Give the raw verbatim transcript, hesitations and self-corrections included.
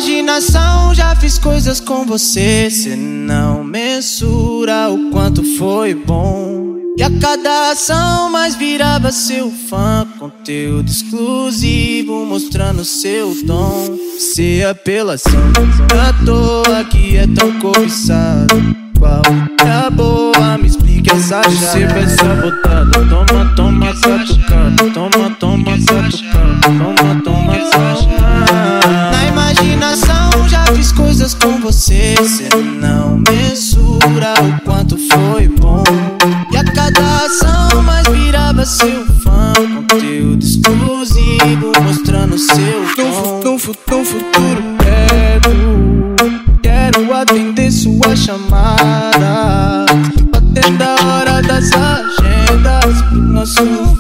imaginação já fiz coisas com você. Cê não mensura o quanto foi bom. E a cada ação mais virava seu fã. Conteúdo exclusivo mostrando seu dom. Se apelação à toa que é tão cobiçado. Qual é a boa? Me explica essa chave. Você vai sabotado. Toma, toma, catucado. Toma, toma, catucado. Toma, toma, catucado. Na imaginação já fiz coisas com você. Cê não mensura o quanto foi bom. E a cada ação mais virava seu fã. Conteúdo exclusivo mostrando seu dom. Num futuro perto, quero atender sua chamada, batendo a hora das agendas pro nosso